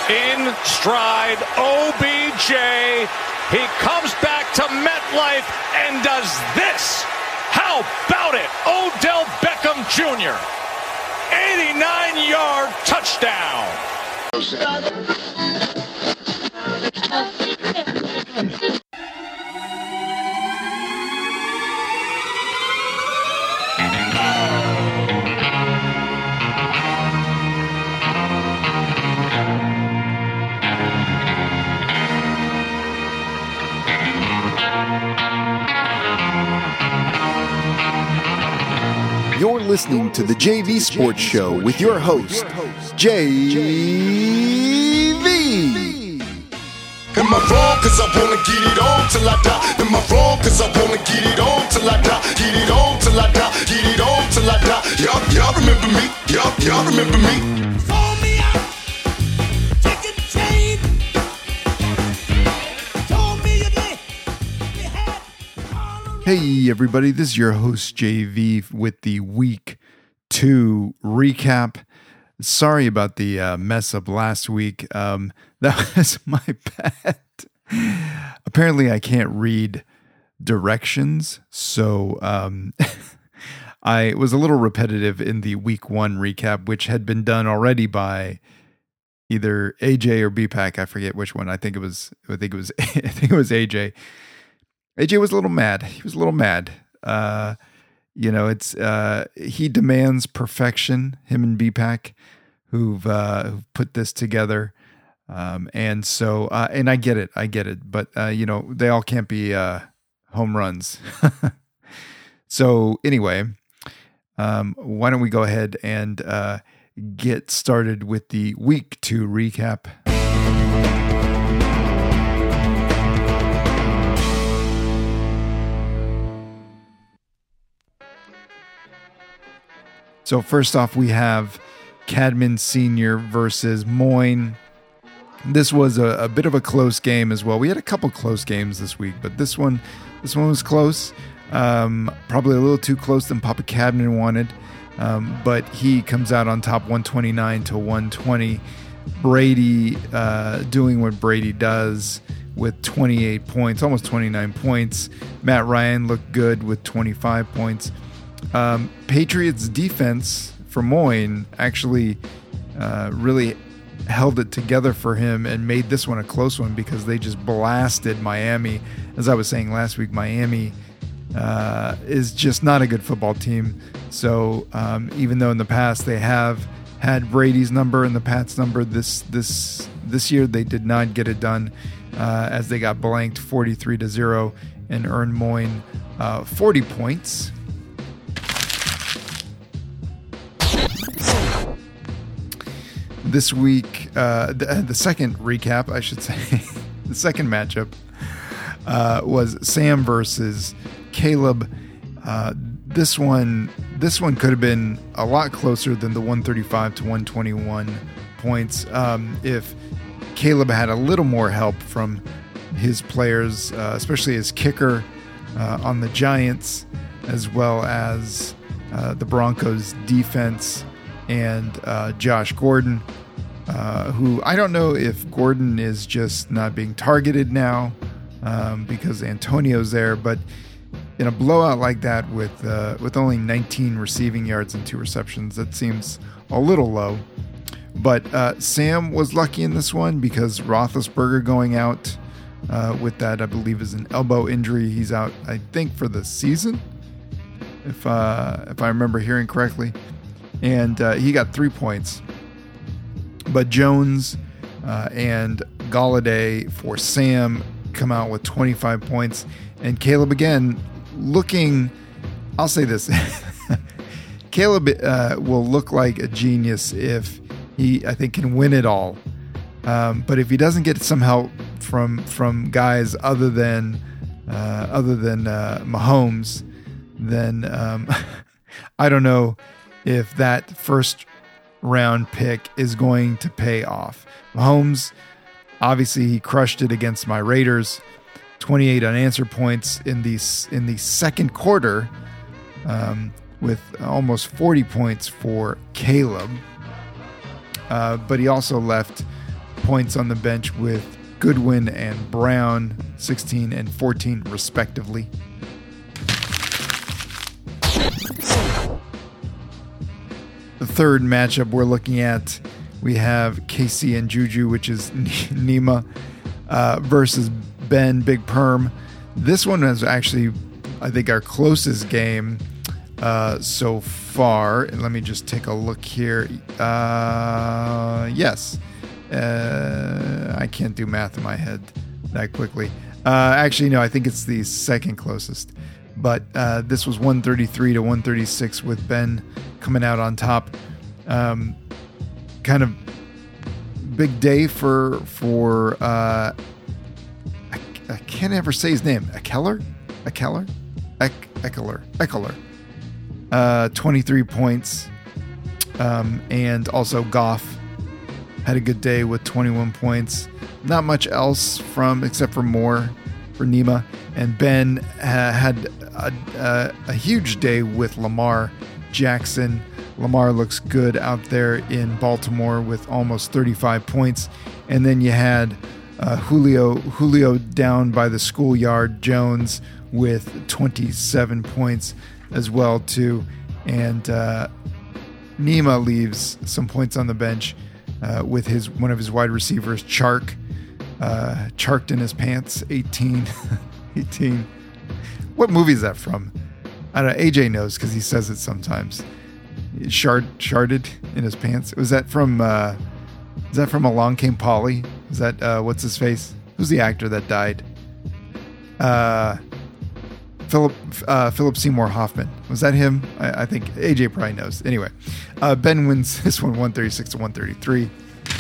in stride, OBJ. He comes back to MetLife and does this. How about it? Odell Beckham Jr. 89-yard touchdown. You're listening to the JV Sports Show with your host, JV. Am I wrong? Cause I wanna get it on till I die. Am I wrong? Cause I wanna get it on till I die. Get it on till I die. Get it on till I die. Y'all remember me? Y'all remember me? Fold me out, take a chain. Told me you did. Hey everybody, this is your host JV with the Week 2 recap. Sorry about the mess up last week. That was my bad. Apparently I can't read directions, so I was a little repetitive in the Week 1 recap, which had been done already by either AJ or BPAC. I forget which one. I think it was AJ. AJ was a little mad. He was a little mad. He demands perfection, him and BPAC, who've put this together. And I get it, but they all can't be home runs. So anyway, why don't we go ahead and get started with the Week 2 recap. So first off, we have Cadman Sr. versus Moyne. This was a bit of a close game as well. We had a couple close games this week, but this one was close. Probably a little too close than Papa Cadman wanted. But he comes out on top 129 to 120. Brady doing what Brady does with 28 points, almost 29 points. Matt Ryan looked good with 25 points. Patriots defense for Moyne actually really held it together for him and made this one a close one because they just blasted Miami. As I was saying last week, Miami is just not a good football team. So even though in the past they have had Brady's number and the Pats number, this year they did not get it done as they got blanked 43-0 and earned Moyne 40 points. This week, the second recap, I should say, the second matchup was Sam versus Caleb. This one could have been a lot closer than the 135 to 121 points if Caleb had a little more help from his players, especially his kicker on the Giants, as well as the Broncos defense and Josh Gordon, who I don't know if Gordon is just not being targeted now because Antonio's there, but in a blowout like that with only 19 receiving yards and 2 receptions, that seems a little low. But Sam was lucky in this one because Roethlisberger going out with that, I believe, is an elbow injury. He's out, I think, for the season, if I remember hearing correctly. And he got 3 points. But Jones and Golladay for Sam come out with 25 points. And Caleb, again, looking, I'll say this. Caleb will look like a genius if he, I think, can win it all. But if he doesn't get some help from guys other than Mahomes, then I don't know if that first round pick is going to pay off. Mahomes, obviously, he crushed it against my Raiders. 28 unanswered points in the second quarter, with almost 40 points for Caleb. But he also left points on the bench with Goodwin and Brown, 16 and 14 respectively. The third matchup we're looking at, we have Casey and Juju, which is Nima versus Ben Big Perm. This one is actually, I think, our closest game so far. And let me just take a look here. Yes. I can't do math in my head that quickly. Actually, no, I think it's the second closest. But this was 133 to 136 with Ben coming out on top. Kind of big day for I can't ever say his name. Ekeler. 23 points. And also Goff had a good day with 21 points. Not much else except for more for Nima. And Ben had a huge day with Lamar Jackson. Lamar looks good out there in Baltimore with almost 35 points. And then you had Julio down by the schoolyard, Jones with 27 points as well too. And Nima leaves some points on the bench with one of his wide receivers, Chark. Charked in his pants, 18. 18. What movie is that from? I don't know. AJ knows because he says it sometimes. Sharded in his pants. Was that from? Is that from Along Came Polly? Is that what's his face? Who's the actor that died? Philip Seymour Hoffman. Was that him? I think AJ probably knows. Anyway, Ben wins this one 136 to 133.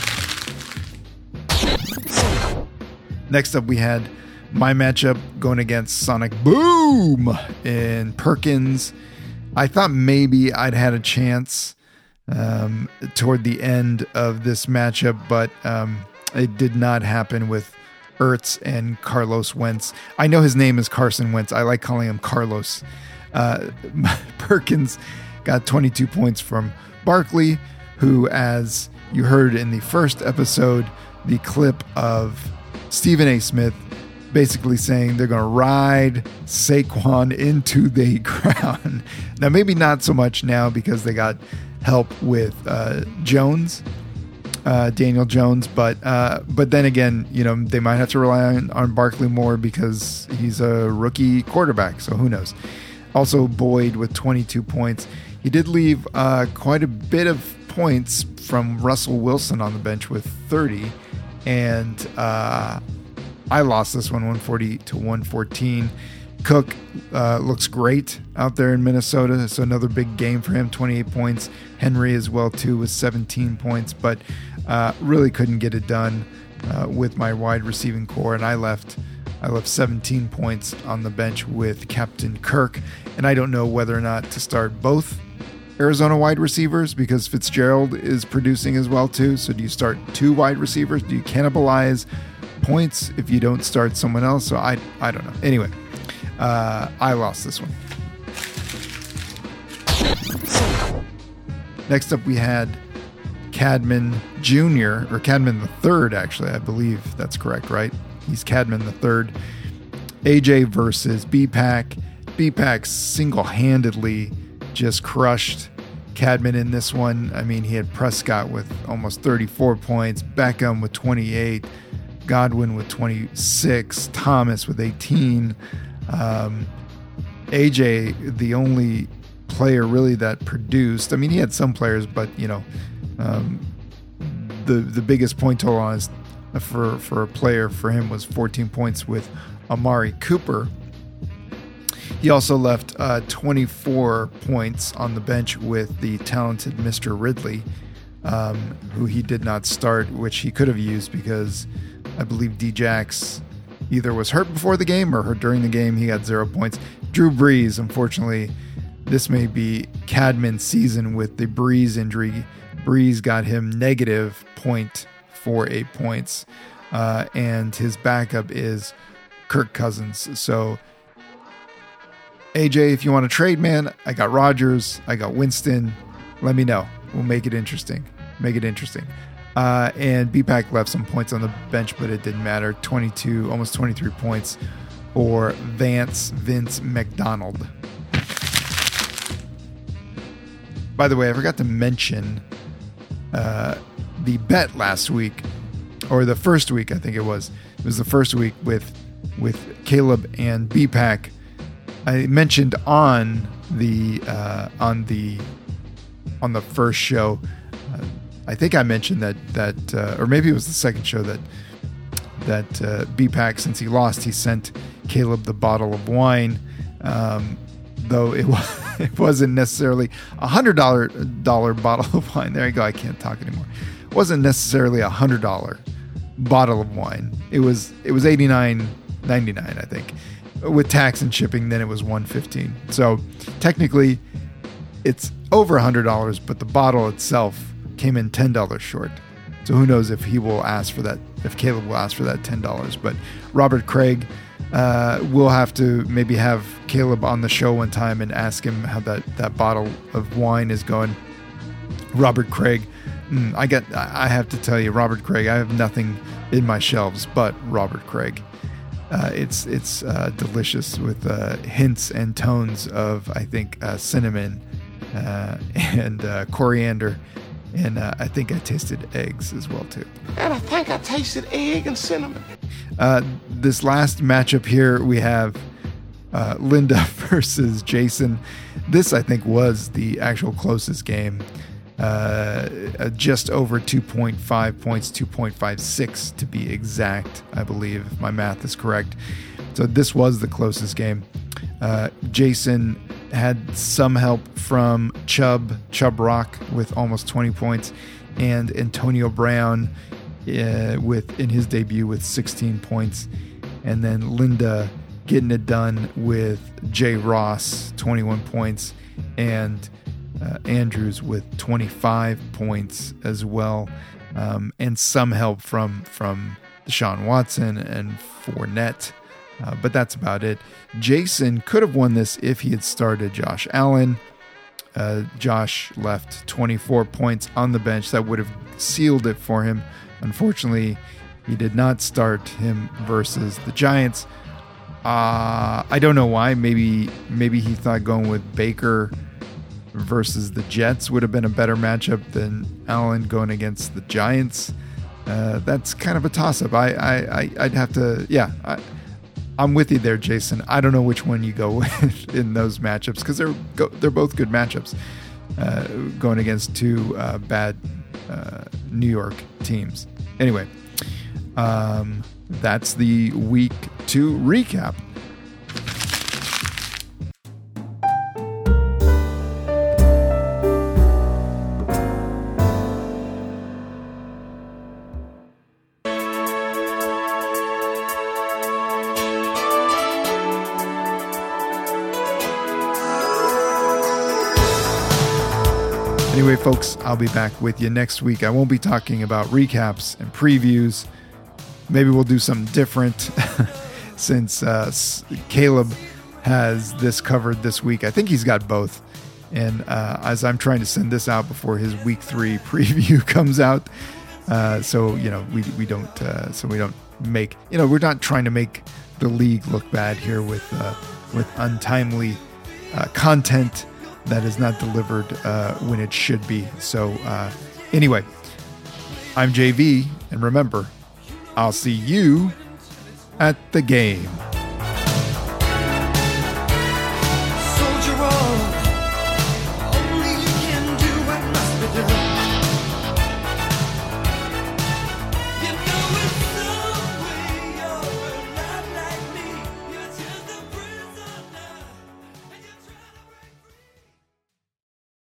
Next up, we had my matchup going against Sonic Boom in Perkins. I thought maybe I'd had a chance toward the end of this matchup, but it did not happen with Ertz and Carlos Wentz. I know his name is Carson Wentz. I like calling him Carlos. Perkins got 22 points from Barkley, who, as you heard in the first episode, the clip of Stephen A. Smith basically saying they're going to ride Saquon into the ground. Now, maybe not so much now because they got help with Jones, Daniel Jones, but then again, they might have to rely on Barkley more because he's a rookie quarterback, so who knows. Also, Boyd with 22 points. He did leave quite a bit of points from Russell Wilson on the bench with 30, and I lost this one 140 to 114. Cook looks great out there in Minnesota, so another big game for him, 28 points. Henry as well too with 17 points, but really couldn't get it done with my wide receiving core, and I left 17 points on the bench with Captain Kirk, and I don't know whether or not to start both Arizona wide receivers because Fitzgerald is producing as well too. So do you start two wide receivers? Do you cannibalize points if you don't start someone else? So I don't know. Anyway, I lost this one. Next up, we had Cadman Jr. or Cadman the Third. Actually, I believe that's correct, right? He's Cadman the Third. AJ versus B-Pack. B-Pack single-handedly just crushed Cadman in this one. I mean, he had Prescott with almost 34 points, Beckham with 28, Godwin with 26, Thomas with 18. AJ, the only player really that produced. I mean, he had some players, but the biggest point total on his, for a player for him was 14 points with Amari Cooper. He also left 24 points on the bench with the talented Mr. Ridley, who he did not start, which he could have used because I believe D-Jax either was hurt before the game or hurt during the game. He got 0 points. Drew Brees, unfortunately, this may be Cadman's season with the Brees injury. Brees got him negative 0.48 points, and his backup is Kirk Cousins. So, AJ, if you want to trade, man, I got Rodgers, I got Winston. Let me know. We'll make it interesting. And BPAC left some points on the bench, but it didn't matter. 22, almost 23 points for Vince McDonald. By the way, I forgot to mention the bet last week, or the first week, I think it was. It was the first week with Caleb and BPAC. I mentioned on the first show. I think I mentioned that, or maybe it was the second show that BPAC, since he lost, he sent Caleb the bottle of wine, though it wasn't necessarily $100 bottle of wine. There you go. I can't talk anymore. It wasn't necessarily $100 bottle of wine. It was $89.99, I think, with tax and shipping. Then it was $115. So technically, it's over $100, but the bottle itself came in $10 short. So who knows if he will ask for that, if Caleb will ask for that $10. But Robert Craig, we'll have to maybe have Caleb on the show one time and ask him how that bottle of wine is going. Robert Craig, I have to tell you, Robert Craig, I have nothing in my shelves but Robert Craig. It's delicious with hints and tones of, I think, cinnamon and coriander. And I think I tasted eggs as well, too. And I think I tasted egg and cinnamon. This last matchup here, we have Linda versus Jason. This, I think, was the actual closest game. Just over 2.5 points, 2.56 to be exact, I believe, if my math is correct. So this was the closest game. Jason had some help from Chubb Rock with almost 20 points, and Antonio Brown in his debut with 16 points, and then Linda getting it done with Jay Ross, 21 points, and Andrews with 25 points as well, and some help from Deshaun Watson and Fournette. But that's about it. Jason could have won this if he had started Josh Allen. Josh left 24 points on the bench. That would have sealed it for him. Unfortunately, he did not start him versus the Giants. I don't know why. Maybe he thought going with Baker versus the Jets would have been a better matchup than Allen going against the Giants. That's kind of a toss-up. I'd have to, I'm with you there, Jason. I don't know which one you go with in those matchups, because they're both good matchups going against two bad New York teams. Anyway, that's the Week 2 recap. Anyway, folks, I'll be back with you next week. I won't be talking about recaps and previews. Maybe we'll do something different since Caleb has this covered this week. I think he's got both. And as I'm trying to send this out before his Week 3 preview comes out, so we don't make, we're not trying to make the league look bad here with untimely content that is not delivered when it should be. So anyway, I'm JV, and remember, I'll see you at the game.